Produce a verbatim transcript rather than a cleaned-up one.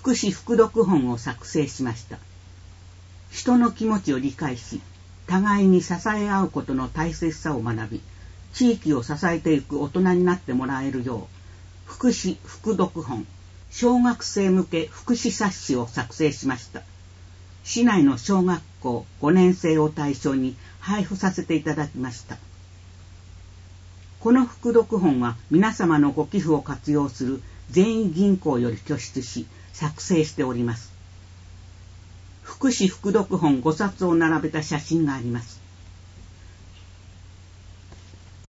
福祉副読本を作成しました。人の気持ちを理解し、互いに支え合うことの大切さを学び、地域を支えていく大人になってもらえるよう、福祉副読本、小学生向け福祉冊子を作成しました。市内の小学校ごねん生を対象に配布させていただきました。この副読本は皆様のご寄付を活用する全員銀行より拠出し作成しております。福祉副読本ごさつを並べた写真があります。